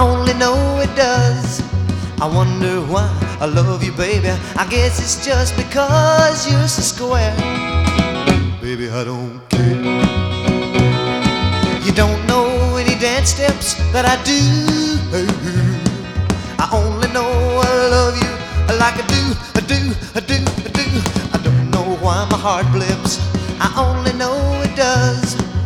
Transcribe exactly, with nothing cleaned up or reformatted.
only know it does. I wonder why I love you, baby. I guess it's just because you're so square. Baby, I don't care. You don't know any dance steps that I do. I only know I love you like I do, I do, I do, I do. I don't know why my heart blips. I only know it does.